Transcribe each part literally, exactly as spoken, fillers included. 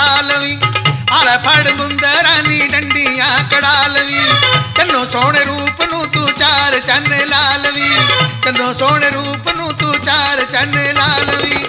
ਕੜਾ ਲਵੀ, ਆਲੇ ਫੜ ਮੁੰਦਰਾਂ ਨੀ ਡੰਡੀਆਂ ਕੜਾ ਲਵੀ। ਤੈਨੂੰ ਸੋਹਣੇ ਰੂਪ ਨੂੰ ਤੂੰ ਚਾਰ ਚੰਨ ਲਾ ਲਵੀ, ਤੈਨੂੰ ਸੋਹਣੇ ਰੂਪ ਨੂੰ ਤੂੰ ਚਾਰ ਚੰਨ ਲਾ ਲਵੀ।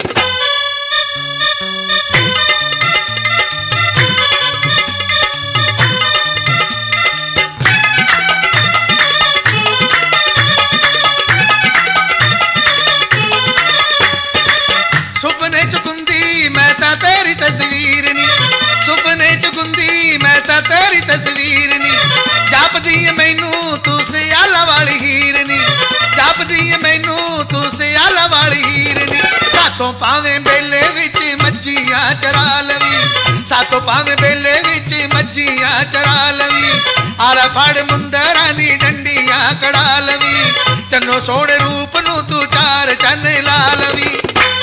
ਸੁਪਨੇ ਚ ਗੁੰਦੀ ਮੈਂ ਤਾਂ ਤੇਰੀ ਤਸਵੀਰ ਨੀ, ਸੁਪਨੇ ਚ ਗੁੰਦੀ ਮੈਂ ਤਾਂ ਤੇਰੀ ਤਸਵੀਰ ਨੀ। ਜਾਪਦੀ ਏ ਮੈਨੂੰ ਤੂੰ ਸਿਆਲਾ ਵਾਲੀ ਹੀਰ ਨੀ, ਜਾਪਦੀ ਏ ਮੈਨੂੰ ਤੂੰ ਸਿਆਲਾ ਵਾਲੀ ਹੀਰ ਨੀ। ਸਾਥੋਂ ਭਾਵੇਂ ਬੇਲੇ ਵਿੱਚ ਮੱਝੀਆਂ ਚਰਾ ਲਵੀ, ਸਾਥੋਂ ਭਾਵੇਂ ਬੇਲੇ ਵਿੱਚ ਮੱਝੀਆਂ ਚਰਾ ਲਵੀ। ਆਲਾ ਫੜ ਮੁੰਦਰਾਂ ਨੀ ਡੰਡੀਆਂ ਕੜਾ ਲਵੀ, ਤੈਨੂੰ ਸੋਹਣੇ ਰੂਪ ਨੂੰ ਤੂੰ ਚਾਰ ਚੰਨ ਲਾ ਲਵੀ।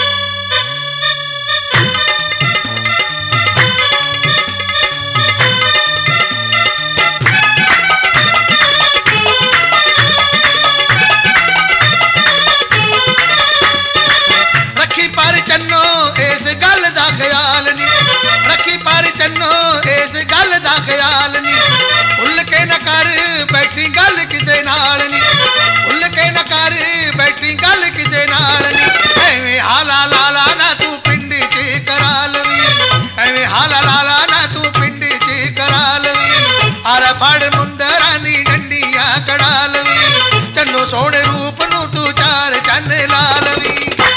ਪਰ ਚੰਨੋ ਇਸ ਗੱਲ ਦਾ ਖਿਆਲ ਨੀ, ਰੱਖੀ ਪਰ ਚੰਨੋ ਇਸ ਗੱਲ ਦਾ ਖਿਆਲ ਨੀ। ਭੁੱਲ ਕੇ ਨਾ ਕਰ ਬੈਠੀ ਗੱਲ ਕਿਸੇ ਨਾਲ ਨੀ, ਭੁੱਲ ਕੇ ਨਾ ਕਰ ਬੈਠੀ ਗੱਲ ਕਿਸੇ ਨਾਲ ਨੀ। ਐਵੇਂ ਹਾਲਾ ਲਾਲਾ ਨਾ ਤੂੰ ਪਿੰਡ ਚ ਕਰਾ ਲਵੀ, ਐਵੇਂ ਹਾਲਾ ਲਾਲਾ ਨਾ ਤੂੰ ਪਿੰਡ ਚ ਕਰਾ ਲਵੀ। ਆਲਾ ਫੜ ਮੁੰਦਰਾਂ ਨੀ ਡੰਡੀਆਂ ਕੜਾ ਲਵੀ, ਤੈਨੂੰ ਸੋਹਣੇ ਰੂਪ ਨੂੰ ਤੂੰ ਚਾਰ ਚੰਨ ਲਾ ਲਵੀ।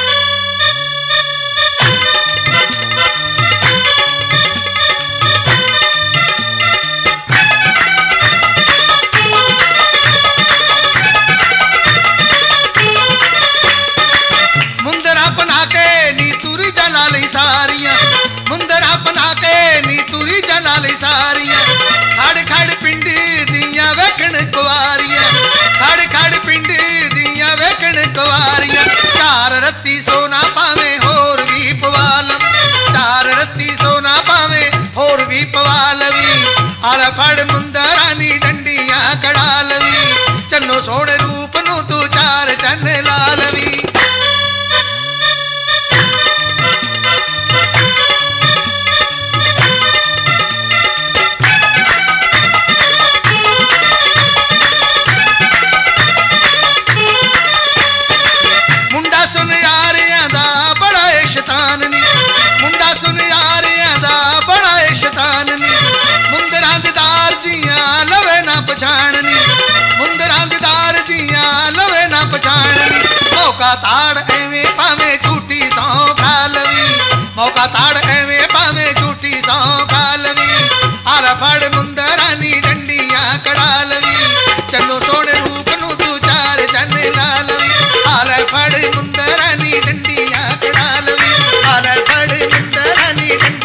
ਬਣਾ ਕੇ ਨੀ ਤੁਰੀ ਜਲਾ ਲਈ ਸਾਰੀਆਂ, ਮੁੰਦਰਾਂ ਬਣਾ ਕੇ ਨੀ ਤੁਰੀ ਜਲਾ ਲਈ ਸਾਰੀਆਂ। ਖੜ ਖੜ ਪਿੰਡ ਦੀਆਂ ਵੇਖਣ ਕੁਆਰੀਆਂ, ਖੜ ਖੜ ਪਿੰਡ ਦੀਆਂ ਵੇਖਣ ਕੁਆਰੀਆਂ। ਚਾਰ ਰੱਤੀ ਸੋਨਾ ਭਾਵੇਂ ਹੋਰ ਵੀ ਪਵਾ ਲਵ, ਚਾਰ ਰੱਤੀ ਸੋਨਾ ਭਾਵੇਂ ਹੋਰ ਵੀ ਪਵਾ ਲਵੀ। ਆਲਾ ਫੜ ਮੁੰਦਰਾਂ ਨੀ ਡੰਡੀਆਂ ਕੜਾ ਲਵੀ, ਤੈਨੂੰ ਸੋਹਣੇ ਰੂਪ ਨੂੰ ਤੂੰ ਚਾਰ ਚੰਨ ਲਾ ਲਵੀ। ਮੁੰਡਾ ਸੁਨਿਆਰਿਆਂ ਦਾ ਬੜਾ ਏ ਸ਼ੈਤਾਨ ਨੀ, ਮੁੰਡਾ ਸੁਨਿਆਰਿਆਂ ਦਾ ਬੜਾ ਏ ਸ਼ੈਤਾਨ ਨੀ। ਮੁੰਦਰਾਂ ਦੀਦਾਰ ਦੀਆਂ ਲਵੇ ਨਾ ਪਛਾਣ ਨੀ, ਮੁੰਦਰਾਂ ਦੀਦਾਰ ਦੀਆਂ ਲਵੇ ਨਾ ਪਛਾਣ ਨੀ। ਮੌਕਾ ਤਾੜ ਐਵੇਂ ਭਾਵੇਂ ਝੂਠੀ ਸੌਂ ਖਾ ਲਵੀ, ਮੌਕਾ ਤਾੜ ਐਵੇਂ ਭਾਵੇਂ ਝੂਠੀ ਸੌਂ ਖਾ ਲਵੀ। ਆਲਾ ਫੜ ਮੁੰਦਰਾਂ ਨੀ ਡੰਡੀਆਂ ਕੜਾ ਲਵੀ, ਤੈਨੂੰ ਸੋਹਣੇ ਰੂਪ ਨੂੰ ਤੂੰ ਚਾਰ ਚੰਨ ਲਾ ਲਵੀ। ਆਲਾ ਫੜ ਮੁੰਦਰਾਂ ਨੀ ਡੰਡੀਆਂ ਕੜਾ ਲਵੀ, ਆਲਾ ਫੜ ਮੁੰਦਰਾਂ ਨੀ ਡੰਡੀਆਂ